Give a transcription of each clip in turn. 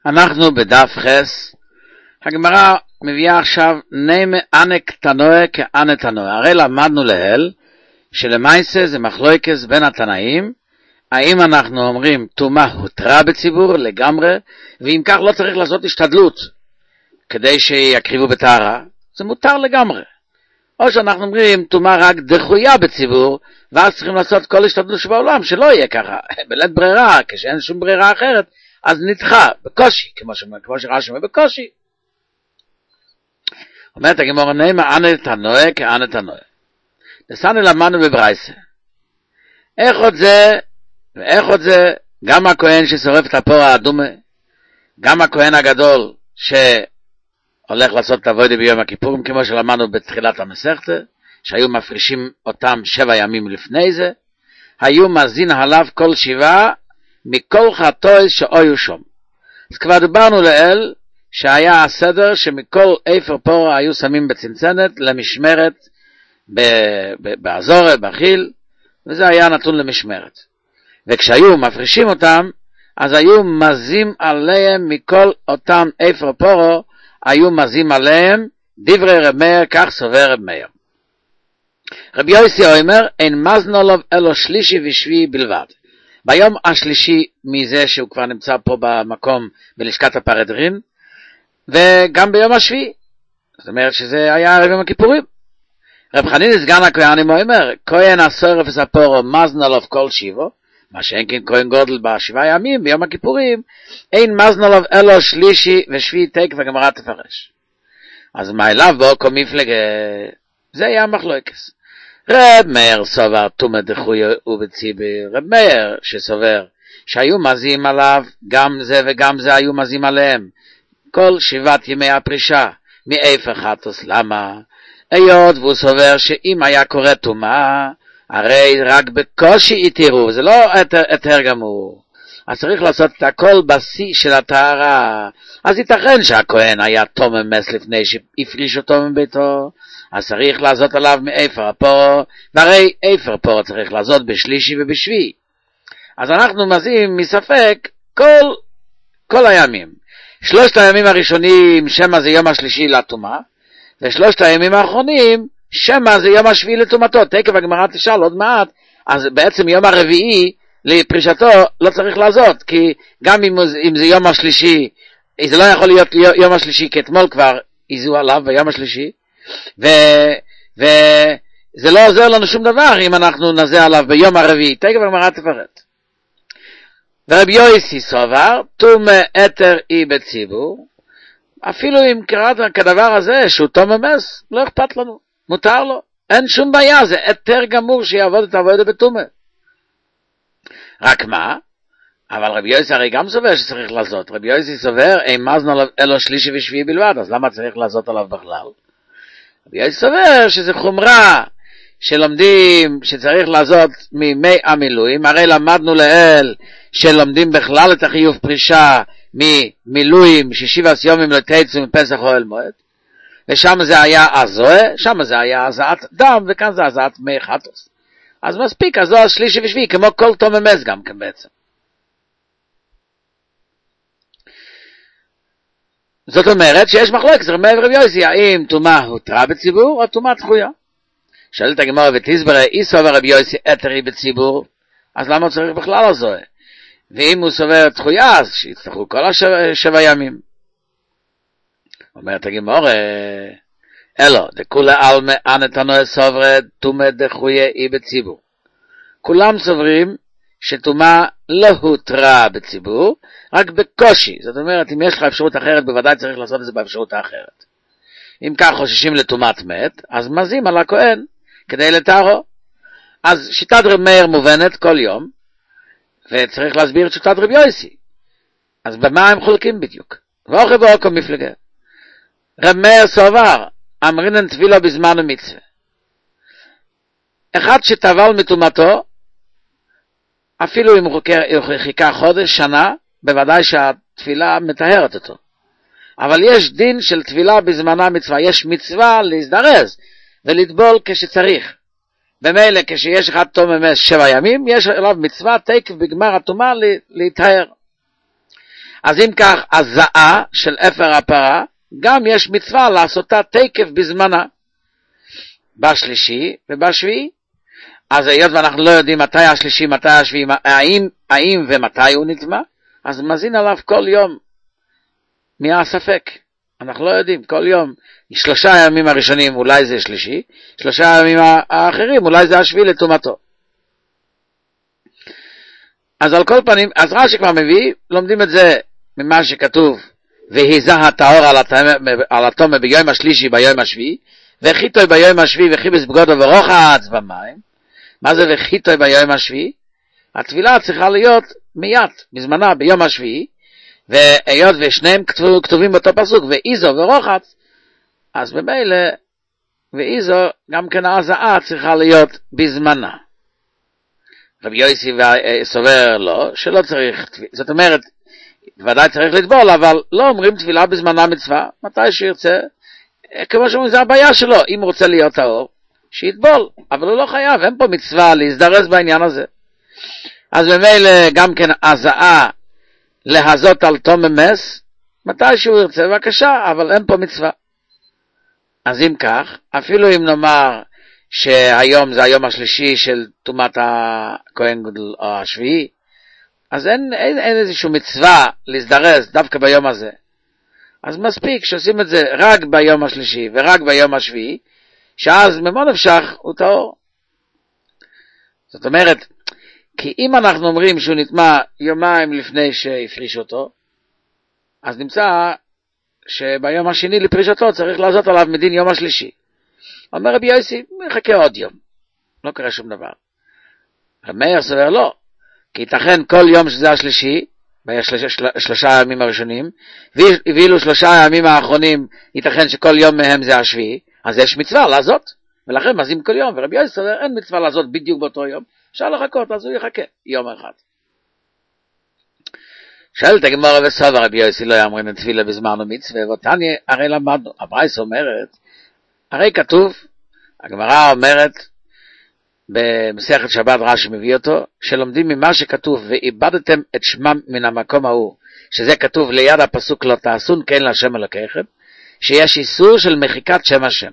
אנחנו בדף חס, הגמרא מביאה עכשיו נמי ענק תנועה כענק תנועה. הרי למדנו להל שלמעשה זה מחלוקת בין התנאים, האם אנחנו אומרים טומאה הותרה בציבור לגמרי, ואם כך לא צריך לעשות השתדלות כדי שיקריבו בטהרה, זה מותר לגמרי. או שאנחנו אומרים טומאה רק דחויה בציבור, ואז צריכים לעשות כל השתדלות שבעולם, שלא יהיה ככה, בלית ברירה, כשאין שום ברירה אחרת, אז נדחה, בקושי, כמו שרש"י אומר, בקושי. אומרת הגמרא נמי ענק תנועה כענק תנועה. דסני למדנו בברייסה. איך עוד זה, גם הכהן ששורף את הפור האדומה, גם הכהן הגדול שהולך לעשות את העבודה ביום הכיפורים, כמו שלמדנו בתחילת המסכת, שהיו מפרישים אותם 7 ימים לפני זה, היו מזין עליו כל 7 מכל חטא שאויו שום. אז כבר דיברנו לאל שהיה הסדר שמכל איפר פור היו שמים בצנצנת למשמרת באזור, בחיל, וזה היה נתון למשמרת. וכשהיו מפרישים אותם, אז היו מזים עליהם מכל אותם איפר פורו, היו מזים עליהם דברי רב מאיר, כך סובר רב מאיר. רבי יוסי אומר, אין מזנו עליו אלו שלישי ושביעי בלבד. ביום השלישי מזה שהוא כבר נמצא פה במקום בלשכת הפרדרין, וגם ביום השביעי. זאת אומרת שזה היה ביום הכיפורים. רב חנינא סגן הכהנים אומר, כהן השורף את הפורו מזנו עליו כל 7, מה שאין כן כהן גודל ב7 ימים, ביום הכיפורים, אין מזנו עליו אלו שלישי ושביעי תקף, הגמרא תפרש. אז מה אליו בו כל מפלגה, זה היה מחלוקת. רב מאיר סובר טומאה דחויה ובציבור, רב מאיר שסובר שהיו מזים עליו, גם זה וגם זה היו מזים עליהם, כל 7 ימי הפרישה, מאיפה חטוס, למה? היות והוא סובר שאם היה קורא טומאה, הרי רק בקושי יתירו, זה לא יותר גמור. אז צריך לעשות את הכל בשיא של הטהרה. אז ייתכן שהכהן היה תום אמס לפני שהפריש אותו מביתו, אז צריך לעשות עליו מאיפר הפור, והרי איפר פור צריך לעשות בשלישי ובשביעי. אז אנחנו מזים מספק כל הימים. 3 הימים הראשונים שמא זה יום השלישי לטומאה, ו3 הימים האחרונים שמא זה יום השביעי לטומאתו. תקף הגמרא תשאל עוד מעט, אז בעצם יום הרביעי לפרישתו לא צריך לעשות, כי גם אם זה יום השלישי, זה לא יכול להיות יום השלישי, כי אתמול כבר איזו עליו ביום השלישי, וזה לא עוזר לנו שום דבר אם אנחנו נזה עליו ביום הרביעי. תקף הגמרא תפרט. ורבי יוסי סובר טומאה היתר היא בציבור, אפילו אם קראת כדבר הזה שהוא תום אמס, לא אכפת לנו, מותר לו, אין שום בעיה, זה היתר גמור שיעבוד את העבודה בטומאה. רק מה? אבל רבי יוסי הרי גם סובר שצריך לעשות. רבי יוסי סובר אין מזנו אלו שלישי ושביעי בלבד, אז למה צריך לעשות עליו בכלל? רבי יוסי סובר שזה חומרה שלומדים שצריך לעשות מימי המילואים, הרי למדנו לאל שלומדים בכלל את החיוב פרישה ממילואים 6 ימים לתייצו מפסח אוהל מועד, ושם זה היה הזוהה, שם זה היה הזעת דם, וכאן זה הזעת מי חטוס. אז מספיק, אז לא שלישי ושביעי, כמו כל תום אמס גם כן בעצם. זאת אומרת שיש מחלוקת רבי יוסי, האם טומאה הותרה בציבור או טומאה דחויה? שואלת הגמרא ותסבר, אי סובר רבי יוסי היתר היא בציבור, אז למה צריך בכלל הזוהה? ואם הוא סובר דחויה, אז שיצטרכו כל 7 ימים. אומרת הגמרא, אלו, דכולי עלמא אנא תנועה סוברה טומאה דחויה היא בציבור. כולם סוברים שטומאה לא הותרה בציבור, רק בקושי. זאת אומרת, אם יש לך אפשרות אחרת, בוודאי צריך לעשות את זה באפשרות האחרת. אם כך חוששים לטומאת מת, אז מזים על הכהן כדי לטהרו. אז שיטת רב מאיר מובנת כל יום, וצריך להסביר את שיטת רבי יוסי. אז במה הם חולקים בדיוק? ואוכי באוקו מפלגה. רב מאיר סובר, אמרינן טבילה בזמן המצווה. אחד שטבל מטומאתו, אפילו אם הוא חיכה חודש, שנה, בוודאי שהתפילה מטהרת אותו. אבל יש דין של טבילה בזמן המצווה, יש מצווה להזדרז ולטבול כשצריך. במילא כשיש אחד תום אמס 7 ימים, יש עליו מצווה תקף בגמר הטומאה להתאר. אז אם כך, הזעה של אפר הפרה, גם יש מצווה לעשותה תקף בזמנה, בשלישי ובשביעי. אז היות ואנחנו לא יודעים מתי השלישי, מתי השביעי, האם ומתי הוא נטמע, אז מזין עליו כל יום, מי הספק? אנחנו לא יודעים, כל יום, 3 ימים הראשונים אולי זה שלישי, 3 ימים האחרים אולי זה השביעי לטומאתו. אז על כל פנים, אז רש"י כבר מביא, לומדים את זה ממה שכתוב, והיזה הטהור על התומה ביום השלישי ביום השביעי, וחיתוי ביום השביעי וחיבס בגודו ורוחץ במים. מה זה וחיתוי ביום השביעי? התפילה צריכה להיות מיד, בזמנה ביום השביעי, והיות ושניהם כתובים באותו פסוק, ואיזו ורוחץ, אז במילא, ואיזו גם כן ההזעה צריכה להיות בזמנה. רבי יוסי סובר לו, שלא צריך, זאת אומרת, ודאי צריך לטבול, אבל לא אומרים תפילה בזמנה מצווה, מתי שירצה, כמו שאומרים, זה הבעיה שלו, אם הוא רוצה להיות טהור, שיטבול, אבל הוא לא חייב, אין פה מצווה להזדרז בעניין הזה. אז במילא גם כן הזעה להזות על תום אמס, מתי שהוא ירצה, בבקשה, אבל אין פה מצווה. אז אם כך, אפילו אם נאמר שהיום זה היום השלישי של טומאת הכהן גדול או השביעי, אז אין איזושהי מצווה להזדרז דווקא ביום הזה. אז מספיק שעושים את זה רק ביום השלישי ורק ביום השביעי, שאז ממון נפשך הוא טהור. זאת אומרת, כי אם אנחנו אומרים שהוא נטמע יומיים לפני שהפריש אותו, אז נמצא שביום השני לפרישתו צריך לעשות עליו מדין יום השלישי. אומר רבי יוסי, מחכה עוד יום, לא קרה שום דבר. רבי מאיר סובר לא, כי ייתכן כל יום שזה השלישי, ב3 הימים הראשונים, ואילו 3 הימים האחרונים ייתכן שכל יום מהם זה השביעי, אז יש מצווה לעשות, ולכן מזים כל יום, ורבי יוסי סובר אין מצווה לעשות בדיוק באותו יום, אפשר לחכות, אז הוא יחכה יום אחד. שואלת הגמרא וסובר, רבי יוסי לא יאמרין את תפילה בזמן ומצווה, ואותני הרי למדנו, הברייתא אומרת, הרי כתוב, הגמרא אומרת, במסכת שבת רש"י מביא אותו, שלומדים ממה שכתוב, ואיבדתם את שמם מן המקום ההוא, שזה כתוב ליד הפסוק לא תעשון כן להשם אלוקיכם, שיש איסור של מחיקת שם השם.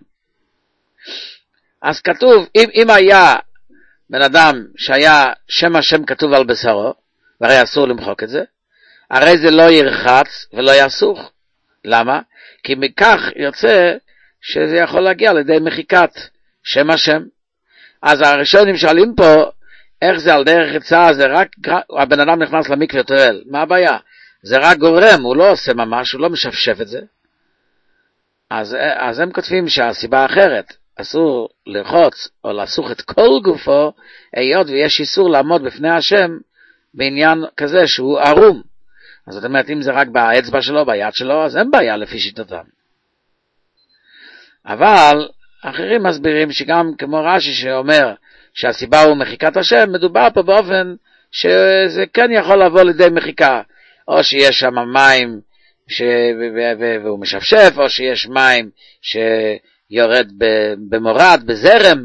אז כתוב, אם היה בן אדם שהיה שם השם כתוב על בשרו, והרי אסור למחוק את זה, הרי זה לא ירחץ ולא יסוך. למה? כי מכך יוצא שזה יכול להגיע לידי מחיקת שם השם. אז הראשונים שואלים פה, איך זה על דרך רצה, זה רק, הבן אדם נכנס למקווה טועל, מה הבעיה? זה רק גורם, הוא לא עושה ממש, הוא לא משפשף את זה. אז הם כותבים שהסיבה אחרת, אסור לרחוץ או לסוך את כל גופו, היות ויש איסור לעמוד בפני השם, בעניין כזה שהוא ערום. אז זאת אומרת, אם זה רק באצבע שלו, ביד שלו, אז אין בעיה לפי שיטתם. אבל אחרים מסבירים שגם כמו רש"י שאומר שהסיבה הוא מחיקת השם, מדובר פה באופן שזה כן יכול לבוא לידי מחיקה, או שיש שם מים והוא משפשף, או שיש מים שיורד במורד, בזרם,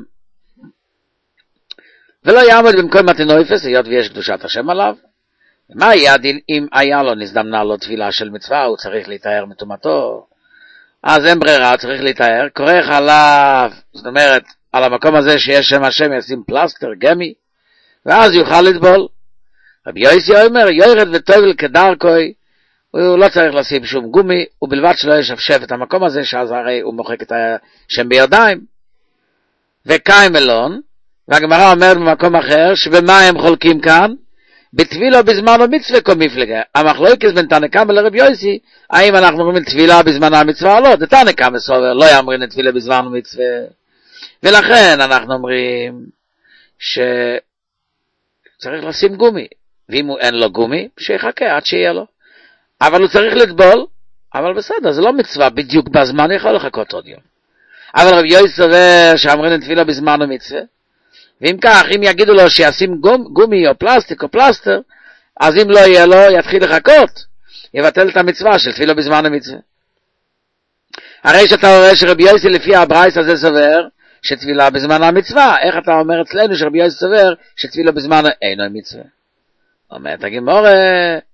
ולא יעמוד במקום מתנויפס, היות ויש קדושת השם עליו. מה היה הדין אם היה לו נזדמנה לו תפילה של מצווה, הוא צריך להתאר מטומאתו? אז אין ברירה, הוא צריך להתאר, כורך עליו, זאת אומרת, על המקום הזה שיש שם השם, ישים פלסטר, גמי, ואז יוכל לטבול. רבי יוסי אומר, יורד וטובל כדרכוי, הוא לא צריך לשים שום גומי, ובלבד שלא ישפשף את המקום הזה, שאז הרי הוא מוחק את השם בידיים. וקיים אלון, והגמרא אומר במקום אחר, שבמה הם חולקים כאן? בתפילה בזמן המצווה כל מפלגה. המחלוקת בין תנא קמא לרבי יוסי, האם אנחנו אומרים תפילה בזמן המצווה או לא? תנא קמא סובר, לא יאמרין תפילה בזמן המצווה. ולכן אנחנו אומרים שצריך לשים גומי, ואם אין לו גומי, שיחכה עד שיהיה לו. אבל הוא צריך לטבול, אבל בסדר, זה לא מצווה, בדיוק בזמן יכול לחכות עוד יום. אבל רבי יוסי סובר שאמרין תפילה בזמן המצווה, ואם כך, אם יגידו לו שישים גומי או פלסטיק או פלסטר, אז אם לא יהיה לו, יתחיל לחכות, יבטל את המצווה של תפילה בזמן המצווה. הרי שאתה רואה שרבי יוסי לפי הברייתא הזה סובר, שתפילה בזמן המצווה, איך אתה אומר אצלנו שרבי יוסי סובר, שתפילה בזמן אינו מצווה? אומרת הגמרא,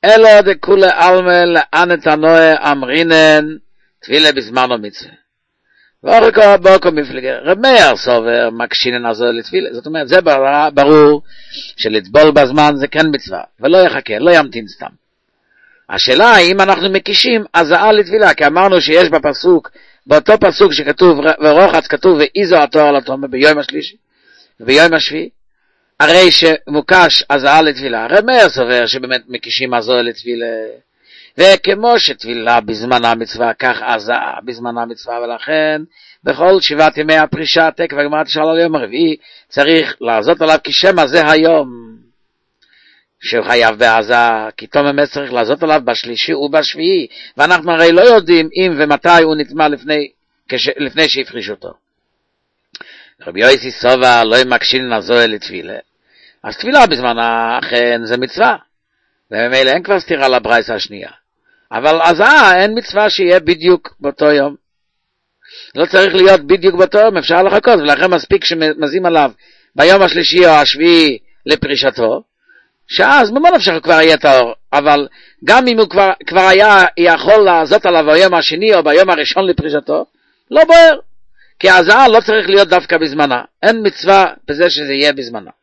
אלו דכולי עלמא לאן תנועה אמרינן תפילה בזמן המצווה. ואורכו בוקו מפלגה, רב מאיר סובר מקשינן הזו לתפילה. זאת אומרת, זה ברור שלטבול בזמן זה כן מצווה, ולא יחכה, לא ימתין סתם. השאלה היא, אם אנחנו מקישים הזעה לתפילה, כי אמרנו שיש בפסוק, באותו פסוק שכתוב, ורוחץ כתוב, ואיזו התואר על התומה ביום השלישי, וביום השביעי, הרי שמוקש הזעה לתפילה. רב מאיר סובר שבאמת מקישים הזעה לתפילה, וכמו שתפילה בזמן המצווה, כך הזעה בזמן המצווה, ולכן בכל 7 ימי הפרישה, תקף הגמרא תשאל על יום הרביעי, צריך לעזות עליו כי שמא זה היום שהוא חייב בהזעה, כי תום אמץ צריך לעזות עליו בשלישי ובשביעי, ואנחנו הרי לא יודעים אם ומתי הוא נטמע לפני שהפריש אותו. רבי יוסי סובר לא מקשין הזוהה לתפילה, אז תפילה בזמן אכן זה מצווה, וממילא אין כבר סתירה לברייתא השנייה. אבל הזעה אין מצווה שיהיה בדיוק באותו יום. לא צריך להיות בדיוק באותו יום, אפשר לחכות, ולכן מספיק שמזים עליו ביום השלישי או השביעי לפרישתו, שאז במה נפשך כבר יהיה טהור. אבל גם אם הוא כבר היה יכול לעזות עליו ביום השני או ביום הראשון לפרישתו, לא בוער. כי הזעה לא צריך להיות דווקא בזמנה. אין מצווה בזה שזה יהיה בזמנה.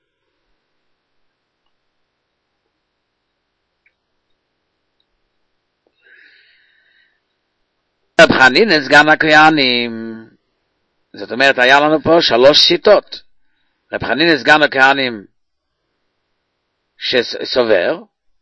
רב חנינא סגן הכהנים, זאת אומרת, היה לנו פה 3 שיטות. רב חנינא סגן הכהנים שסובר,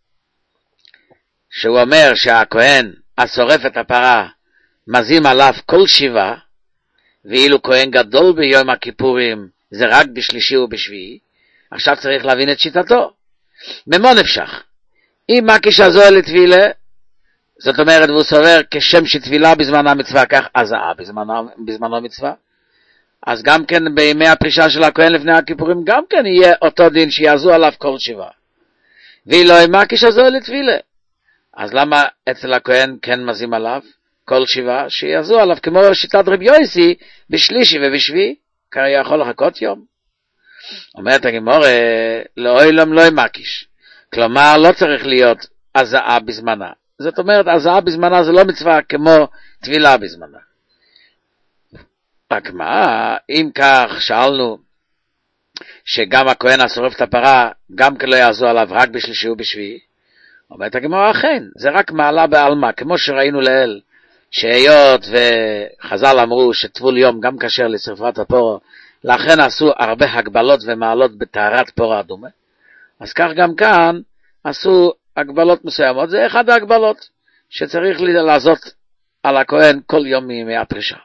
שהוא אומר שהכהן השורף את הפרה מזים עליו כל 7, ואילו כהן גדול ביום הכיפורים זה רק בשלישי ובשביעי. עכשיו צריך להבין את שיטתו. ממה נפשך? אם מקיש הזוהה לתפילה, זאת אומרת, והוא סובר כשם שתפילה בזמן המצווה, כך הזעה בזמן המצווה. אז גם כן בימי הפרישה של הכהן לפני הכיפורים, גם כן יהיה אותו דין שיעזו עליו כל 7. ואילו אם מקיש הזוהה לתפילה, אז למה אצל הכהן כן מזים עליו כל 7, שיעזו עליו כמו שיטת רבי יוסי בשלישי ובשביעי, כי יכול לחכות יום. אומרת הגמרא, לעולם לא מקיש, כלומר לא צריך להיות הזעה בזמנה. זאת אומרת, הזעה בזמנה זה לא מצווה כמו תפילה בזמנה. רק מה, אם כך שאלנו שגם הכהן השורף את הפרה, גם כן לא יעזו עליו רק בשלישי ובשביעי, אומרת הגמרא, אכן, זה רק מעלה בעלמא, כמו שראינו לאל, שהיות וחז"ל אמרו שטבול יום גם כשר לשרפת הפורו, לכן עשו הרבה הגבלות ומעלות בטהרת פורו אדומה, אז כך גם כאן עשו הגבלות מסוימות. זה אחד ההגבלות שצריך לעשות על הכהן כל יום מימי הפרישה.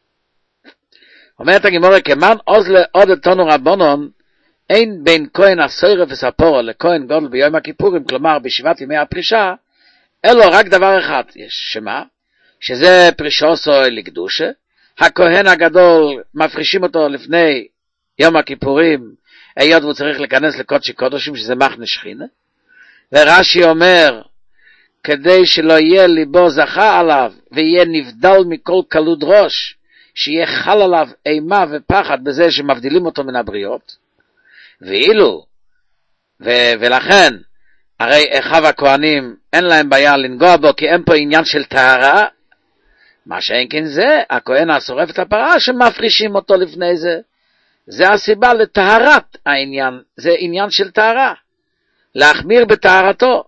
אומרת הגמרא, כמן עוז לעוד תנו רבונון, אין בין כהן השורף וספורו לכהן גודל ביום הכיפורים, כלומר ב7 ימי הפרישה, אלו רק דבר אחד יש, שמה? שזה פרישוסו לקדושה. הכהן הגדול מפרישים אותו לפני יום הכיפורים, היות והוא צריך להיכנס לקודשי קודשים, שזה מחנה שכינה. ורש"י אומר, כדי שלא יהיה ליבו זכה עליו, ויהיה נבדל מכל קלות ראש, שיהיה חל עליו אימה ופחד בזה שמבדילים אותו מן הבריות, ואילו, ולכן, הרי אחיו הכהנים אין להם בעיה לנגוע בו, כי אין פה עניין של טהרה, מה שאין כן זה, הכהן השורף את הפרה שמפרישים אותו לפני זה, זה הסיבה לטהרת העניין, זה עניין של טהרה, להחמיר בטהרתו,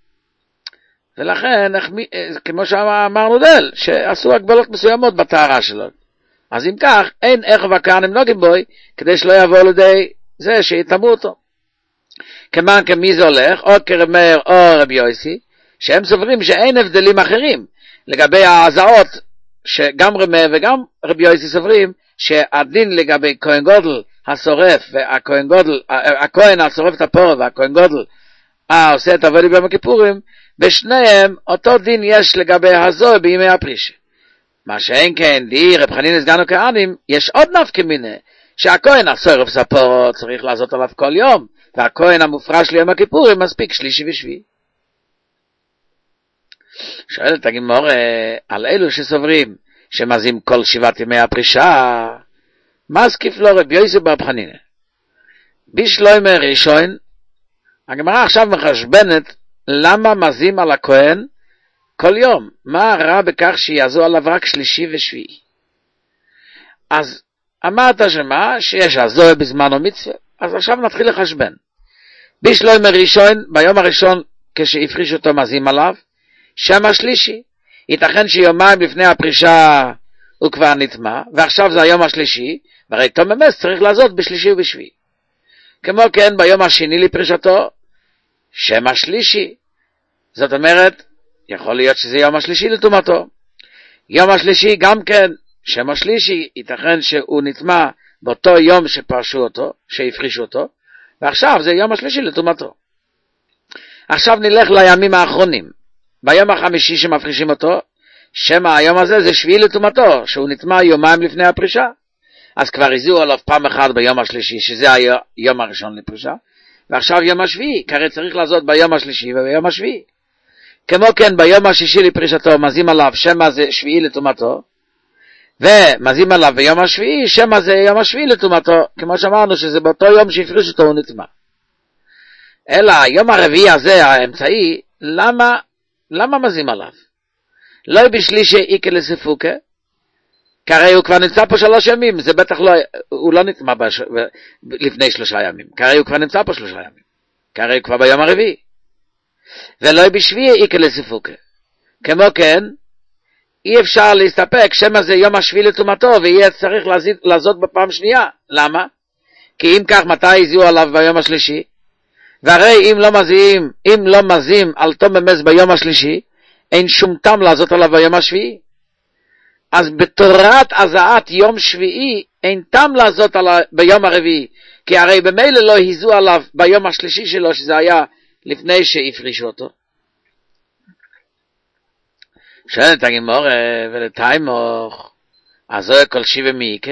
ולכן, כמו שאמרנו דל, שעשו הגבלות מסוימות בטהרה שלו, אז אם כך, אין אחיו הכהנים נוגעים בוי, כדי שלא יבוא לידי זה שיתאמו אותו. כמובן כמי זה הולך, או כרב מאיר או רבי יוסי, שהם סוברים שאין הבדלים אחרים, לגבי ההזעות, שגם רב מאיר וגם רבי יוסי סוברים, שהדין לגבי כהן גודל השורף, והכהן גודל, הכהן השורף את הפורו, והכהן גודל עושה את עבודי ביום הכיפורים, בשניהם אותו דין יש לגבי הזוהה בימי הפרישה. מה שאין כן, די רב חנינא סגן הכהנים, יש עוד נפקא מינה, שהכהן השורף את הפורו צריך לעשות עליו כל יום, והכהן המופרש ליום הכיפורים מספיק שלישי ושביעי. שואלת הגמרא, על אלו שסוברים שמזים כל 7 ימי הפרישה, מה זקיף לו רבי יוסי ברב חנינא? בשלוימה ראשון, הגמרא עכשיו מחשבנת למה מזים על הכהן כל יום? מה רע בכך שיעזו עליו רק שלישי ושביעי? אז אמרת שמה? שיש עזו בזמן המצווה. אז עכשיו נתחיל לחשבן. בשלום הראשון, ביום הראשון כשהפריש אותו מזים עליו, שם השלישי. ייתכן שיומיים לפני הפרישה הוא כבר נטמע, ועכשיו זה היום השלישי, והרי תום אמס צריך לעזות בשלישי ובשביעי. כמו כן ביום השני לפרישתו, שם השלישי. זאת אומרת, יכול להיות שזה יום השלישי לטומאתו. יום השלישי גם כן, שם השלישי, ייתכן שהוא נטמע באותו יום שפרשו אותו, שהפרישו אותו, ועכשיו זה יום השלישי לטומאתו. עכשיו נלך לימים האחרונים. ביום החמישי שמפרישים אותו, שם היום הזה זה שביעי לטומאתו, שהוא נטמע יומיים לפני הפרישה. אז כבר הזיעו עליו פעם אחת ביום השלישי, שזה היום הראשון לפרישה, ועכשיו יום השביעי, כרי צריך לעשות ביום השלישי וביום השביעי. כמו כן ביום השישי לפרישתו מזים עליו שמה זה שביעי לטומאתו, ומזים עליו ביום השביעי שמה זה יום השביעי לטומאתו, כמו שאמרנו שזה באותו יום שהפריש אותו הוא נטמע. אלא היום הרביעי הזה האמצעי, למה מזים עליו? לא בשלישי איקה לספוקה, כי הרי הוא כבר נמצא פה 3 ימים, זה בטח לא, הוא לא נטמע לפני 3 ימים, כי הרי הוא כבר נמצא פה 3 ימים, כי הרי הוא כבר ביום הרביעי. ולא בשביעי איקה לספוקה. כמו כן, אי אפשר להסתפק, שמה זה יום השביעי לטומאתו, ויהיה צריך לעזות בפעם שנייה. למה? כי אם כך, מתי הזיעו עליו ביום השלישי? והרי אם לא מזים על תום אמס ביום השלישי, אין שום טעם לעזות עליו ביום השביעי. אז בתורת הזעת יום שביעי, אין טעם לעזות עליו ביום הרביעי, כי הרי במילא לא הזיעו עליו ביום השלישי שלו, שזה היה לפני שהפרישו אותו. שואלת הגמרא ולתיימוך, אז כל 7 מייקה?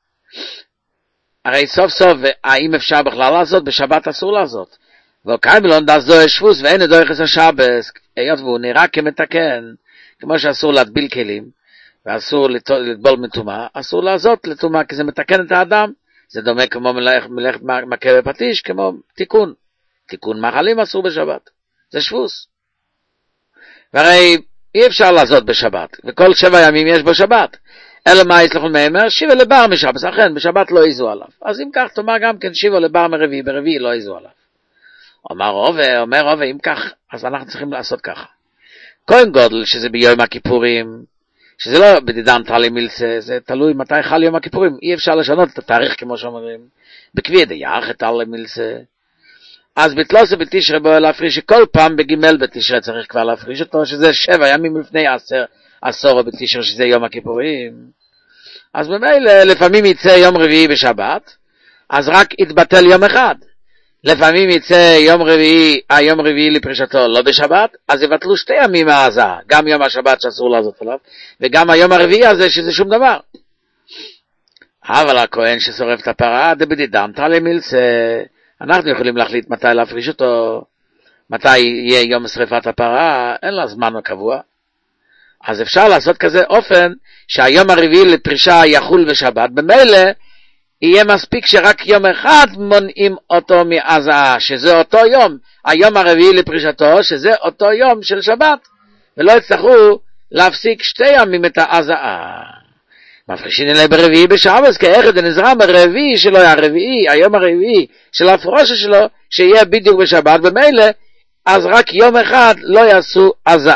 הרי סוף סוף, האם אפשר בכלל לעשות? בשבת אסור לעשות. וכיימלון דס זו שבוס ואין עדו יחס השבס, היות והוא נראה כמתקן, כמו שאסור להטביל כלים, ואסור לטבול מטומאה, אסור לעשות לטומאה, כי זה מתקן את האדם. זה דומה כמו מלאכת מכה בפטיש, כמו תיקון מאכלים אסור בשבת. זה שבוס. והרי אי אפשר לעשות בשבת, וכל 7 ימים יש בשבת. אלא מה יסלחון מאמר? שיבה לבר משבס, אכן בשבת לא יזו עליו. אז אם כך תאמר גם כן שיבה לבר מרביעי, ברביעי לא יזו עליו. אומר רובה, אם כך, אז אנחנו צריכים לעשות ככה. כהן גודל, שזה ביום הכיפורים, שזה לא בדידן תלי מילסה, זה תלוי מתי חל יום הכיפורים, אי אפשר לשנות את התאריך כמו שאומרים, בקביע דייח את תלי מילסה. אז בתלוסה בתשרה בו להפריש, שכל פעם בגימל בתשרה צריך כבר להפריש אותו, שזה 7 ימים לפני עשור בתשרה, שזה יום הכיפורים. אז במילא לפעמים יצא יום רביעי בשבת, אז רק יתבטל יום אחד. לפעמים יצא יום רביעי לפרישתו לא בשבת, אז יבטלו 2 ימים מהעזה, גם יום השבת שאסור לעזות עליו, וגם היום הרביעי הזה שזה שום דבר. אבל הכהן ששורף את הפרה, דבדידם תלי מילסה, אנחנו יכולים להחליט מתי להפריש אותו, מתי יהיה יום שריפת הפרה, אין לה זמן קבוע. אז אפשר לעשות כזה אופן, שהיום הרביעי לפרישה יחול בשבת, במילא, יהיה מספיק שרק יום אחד מונעים אותו מעזה, שזה אותו יום, היום הרביעי לפרישתו, שזה אותו יום של שבת, ולא יצטרכו להפסיק 2 ימים את העזה. מפרישין אלי ברביעי בשבס, כאחד נזרם הרביעי שלו, היום הרביעי של הפרושה שלו, שיהיה בדיוק בשבת, במילא, אז רק יום אחד לא יעשו עזה.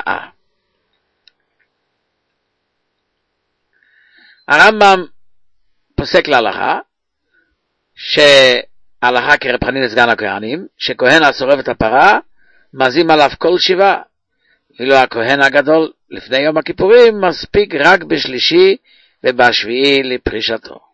הרמב"ם פוסק להלכה, שהלכה כרב חנינא סגן הכהנים, שכהן השורף את הפרה, מזים עליו כל 7, ואילו הכהן הגדול לפני יום הכיפורים מספיק רק בשלישי ובשביעי לפרישתו.